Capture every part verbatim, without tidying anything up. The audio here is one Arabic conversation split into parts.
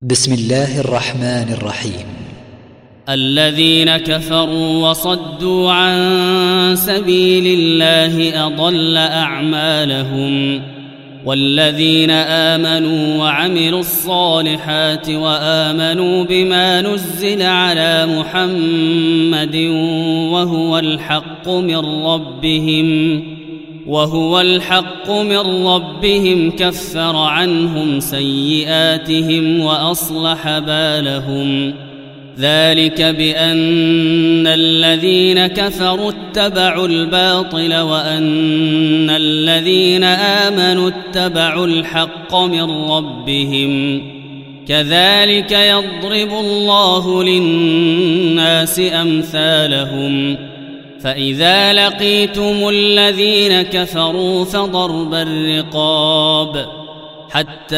بسم الله الرحمن الرحيم. الذين كفروا وصدوا عن سبيل الله أضل أعمالهم، والذين آمنوا وعملوا الصالحات وآمنوا بما نزل على محمد وهو الحق من ربهم وهو الحق من ربهم كفر عنهم سيئاتهم وأصلح بالهم. ذلك بأن الذين كفروا اتبعوا الباطل وأن الذين آمنوا اتبعوا الحق من ربهم. كذلك يضرب الله للناس أمثالهم. فإذا لقيتم الذين كفروا فضرب الرقاب حتى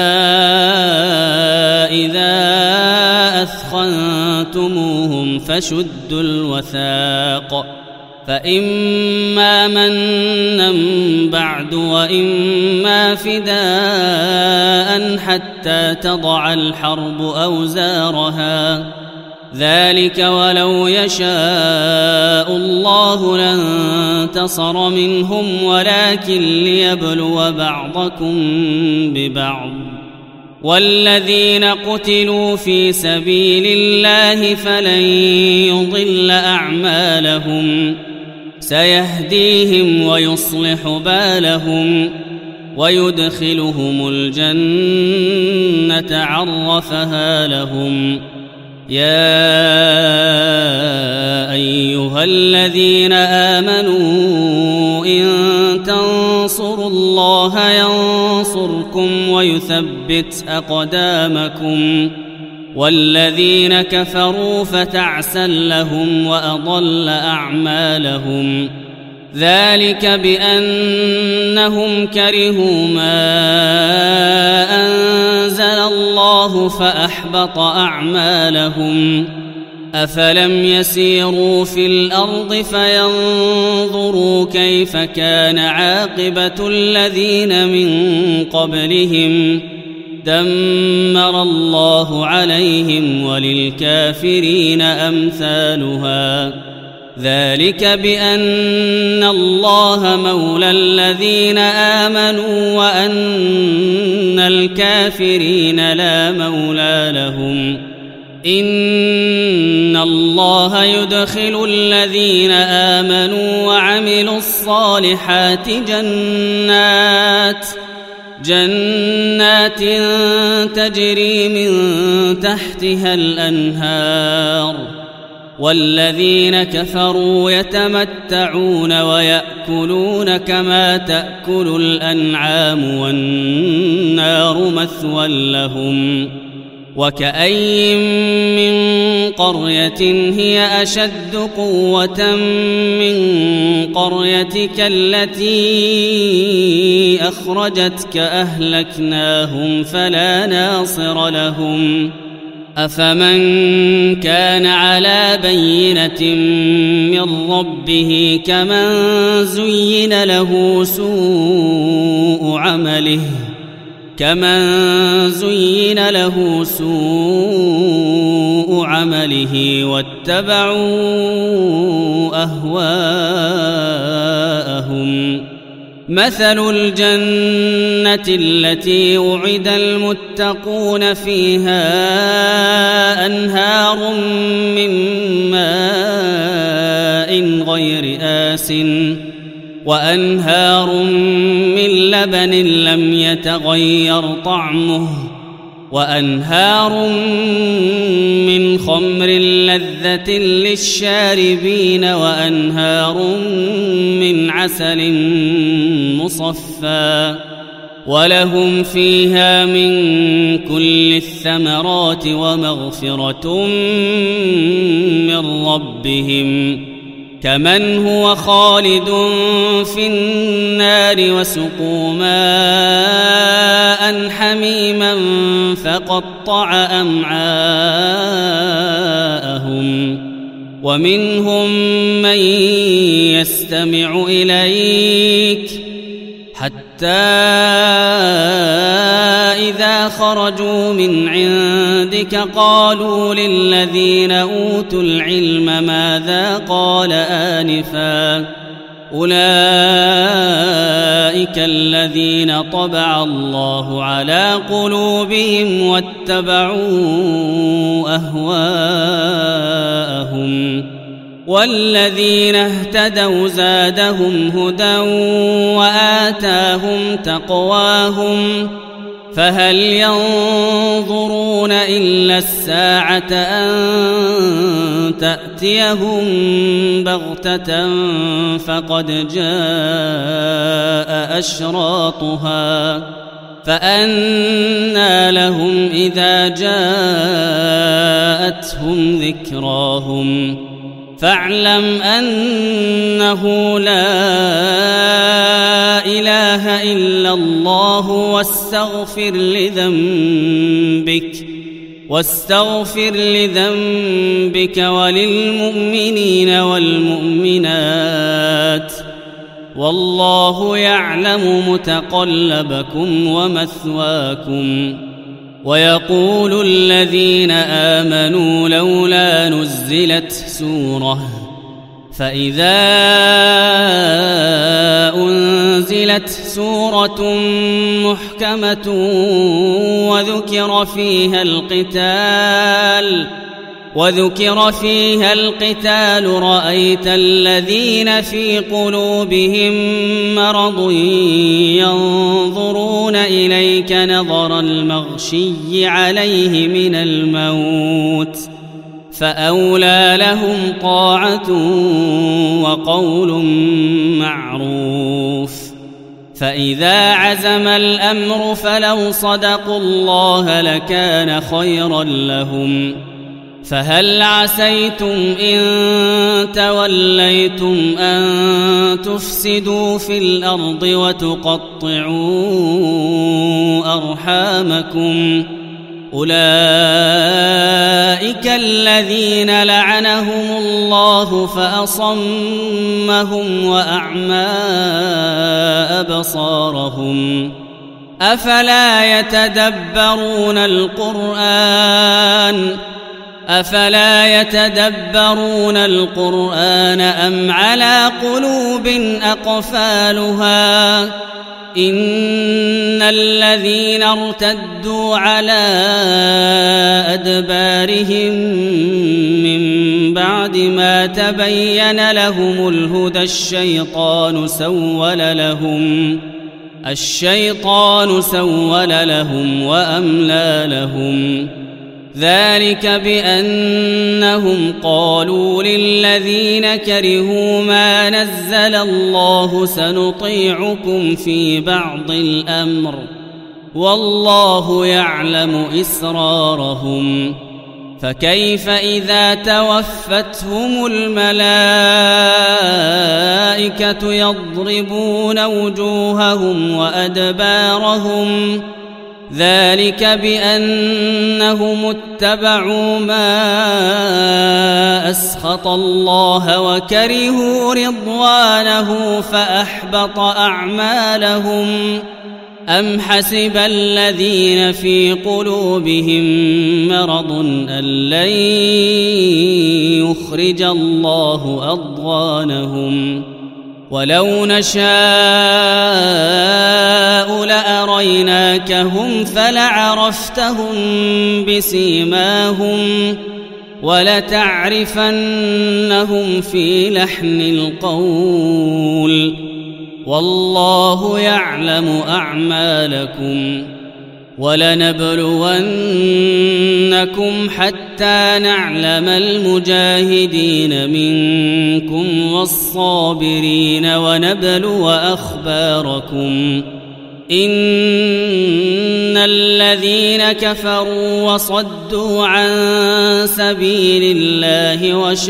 إذا أثخنتموهم فشدوا الوثاق، فإما منا بعد وإما فداء حتى تضع الحرب أوزارها. ذلك ولو يشاء الله لانتصر منهم ولكن ليبلو بعضكم ببعض. والذين قتلوا في سبيل الله فلن يضل أعمالهم، سيهديهم ويصلح بالهم ويدخلهم الجنة عرفها لهم. يا أيها الذين آمنوا إن تنصروا الله ينصركم ويثبت أقدامكم. والذين كفروا فتعسا لهم وأضل أعمالهم. ذلك بأنهم كرهوا ما أنزل الله فأحبط أعمالهم. أفلم يسيروا في الأرض فينظروا كيف كان عاقبة الذين من قبلهم. دمر الله عليهم وللكافرين أمثالها. ذلك بأن الله مولى الذين آمنوا وأن الكافرين لا مولى لهم. إن الله يدخل الذين آمنوا وعملوا الصالحات جنات جنات تجري من تحتها الأنهار. والذين كفروا يتمتعون ويأكلون كما تأكل الأنعام والنار مثوى لهم. وكأين من قرية هي أشد قوة من قريتك التي أخرجتك أهلكناهم فلا ناصر لهم. أفمن كان على بينة من ربه كمن زين له سوء عمله كمن زين له سوء عمله واتبعوا أهواءهم. مثل الجنة التي وعد المتقون فيها أنهار من ماء غير آسٍ وأنهار من لبن لم يتغير طعمه وأنهار من خمر لذة للشاربين وأنهار من عسل مصفى ولهم فيها من كل الثمرات ومغفرة من ربهم كمن هو خالد في النار وسقوا ماء حميما فقطع أمعاءهم. ومنهم من يستمع إليك حتى إذا خرجوا من عندك قالوا للذين أوتوا العلم ماذا قال آنفا أولئك الذين طبع الله على قلوبهم واتبعوا أهواءهم والذين اهتدوا زادهم هدى وآتاهم تقواهم فهل ينظرون إلا الساعة أن تأتيهم بغتة فقد جاء أشراطها فأنى لهم إذا جاءتهم ذكراهم فاعلم أنه لا إله إلا الله واستغفر لذنبك واستغفر لذنبك وللمؤمنين والمؤمنات والله يعلم متقلبكم ومثواكم. ويقول الذين آمنوا لولا نزلت سورة فإذا أنزلت سورة محكمة وذكر فيها القتال وذكر فيها القتال رأيت الذين في قلوبهم مرض ينظرون إليك نظر المغشي عليه من الموت فأولى لهم طاعة وقول معروف. فإذا عزم الأمر فلو صدقوا الله لكان خيرا لهم. فهل عسيتم إن توليتم أن تفسدوا في الأرض وتقطعوا أرحامكم أولئك الذين لعنهم الله فأصمهم وأعمى أبصارهم أفلا يتدبرون القرآن أفلا يتدبرون القرآن أم على قلوب أقفالها إن الذين ارتدوا على أدبارهم من بعد ما تبين لهم الهدى الشيطان سول لهم الشيطان سول لهم وأملى لهم ذلك بأنهم قالوا للذين كرهوا ما نزل الله سنطيعكم في بعض الأمر والله يعلم إسرارهم فكيف إذا توفتهم الملائكة يضربون وجوههم وأدبارهم ذلك بأنهم اتبعوا ما أسخط الله وكرهوا رضوانه فأحبط أعمالهم أم حسب الذين في قلوبهم مرض أن لن يخرج الله أضغانهم ولو نشاء لأريناكهم فلعرفتهم بسيماهم ولتعرفنهم في لحن القول والله يعلم أعمالكم ولنبلونكم حتى نعلم المجاهدين منكم والصابرين ونبلو أخباركم إن الذين كفروا وصدوا عن سبيل الله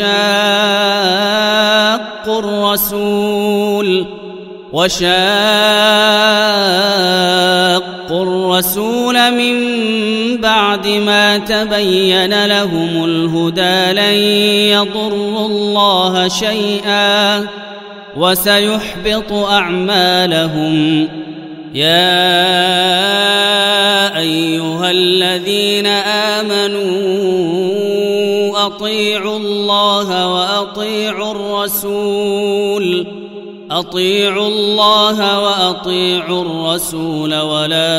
وشاقوا الرسول وشاقوا الرسول من بعد ما تبين لهم الهدى لن يضروا الله شيئا وسيحبط أعمالهم يا أيها الذين آمنوا أطيعوا الله وأطيعوا الرسول أطيعوا الله وأطيعوا الرسول ولا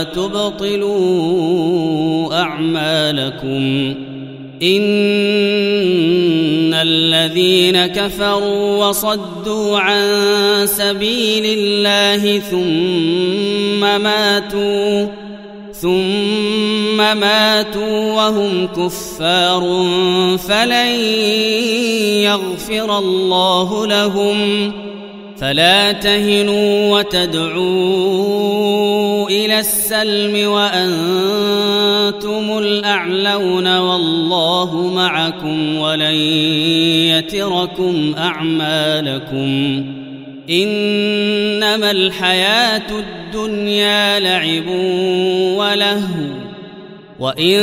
تبطلوا أعمالكم إن الذين كفروا وصدوا عن سبيل الله ثم ماتوا ثم ماتوا وهم كفار فلن يغفر الله لهم فلا تهنوا وتدعوا إلى السلم وأنتم الأعلون والله معكم ولن يتركم أعمالكم إنما الحياة الدنيا لعب ولهو وإن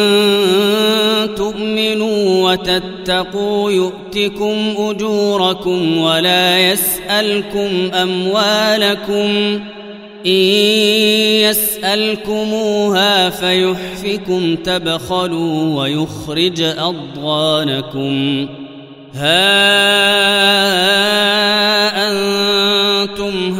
تؤمنوا وتتقوا يؤتكم أجوركم ولا يسألكم أموالكم إن يسألكموها فيحفكم تبخلوا ويخرج أضغانكم ها أنتم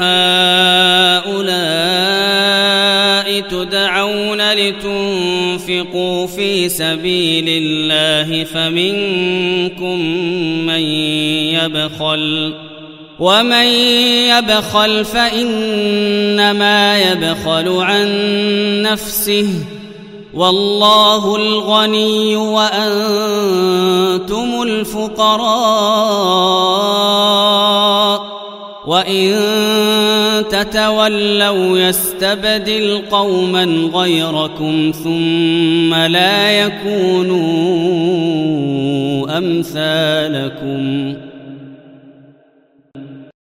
هؤلاء تدعون لتنفقوا في سبيل الله فمنكم من يبخل ومن يبخل فإنما يبخل عن نفسه والله الغني وأنتم الفقراء وإن تتولوا يستبدل قوما غيركم ثم لا يكونوا أمثالكم